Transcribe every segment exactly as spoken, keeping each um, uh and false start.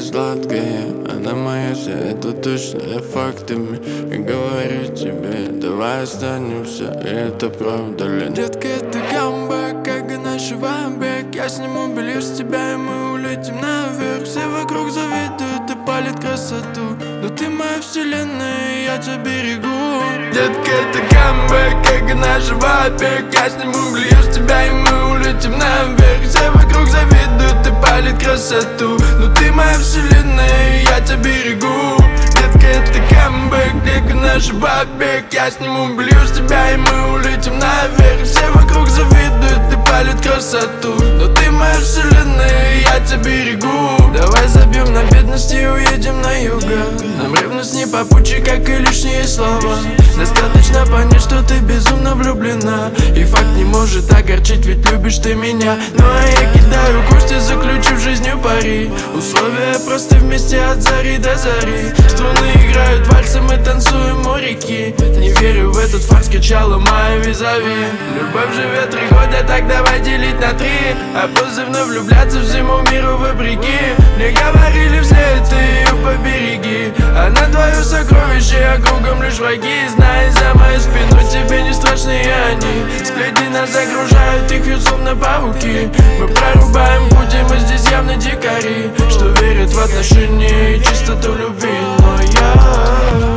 сладкая, она моя вся, это точно фактами. И говорю тебе, давай останемся, и это правда ли? Детка, это камбэк, как и наш вамбэк. Я сниму белье с тебя, и мы улетим наверх. Все вокруг завидуют и палят красоту, но ты моя вселенная, и я тебя берегу. Детка, это камбэк, как и наш вамбэк. Я сниму белье с тебя, и мы улетим наверх. Все вокруг завидуют и палят красоту, но ты моя вселенная, и я тебя берегу. Детка, это камбэк, как и наш вамбэк. Я сниму белье с тебя, и мы улетим наверх. Все вокруг завидуют и палят красоту, но ты моя вселенная, и я тебя берегу. Давай забьем на бедность и уедем на юго. Нам ревность не попутче, как и лишние слова. Достаточно понять, что ты безумно влюблена, и факт не может огорчить, ведь любишь ты меня. Ну а я кидаю кости, заключив жизнью пари. Условия просты, вместе от зари до зари. Струны играют вальсы, мы танцуем у реки. Не верю в этот фарс, кричала моя визави. Любовь живет три года, так давай делить на три. А после вновь влюбляться всему миру вопреки. Мне говорили вслед, ты ее побереги. Она твое сокровище, а кругом лишь враги. Знай, за моей спиной тебе не страшны они. Сплетни нас загружают, их вьют словно пауки. Мы прорубаем пути, мы здесь явно дикари, что верят в отношения и чистоту любви. Но я...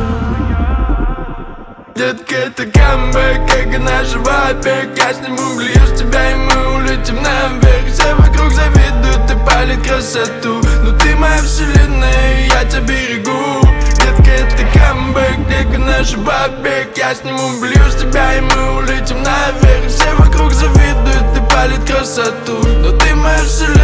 Детка, это камбэк, как и наш вамбэк. Я сниму белье с тебя, и мы улетим наверх. Все вокруг завидуют и палят красоту, но ты моя вселенная, и я тебя берегу. Детка, это камбэк, как и наш вамбэк. Я сниму белье с тебя, и мы улетим наверх. Все вокруг завидуют и палят красоту, но ты моя вселенная.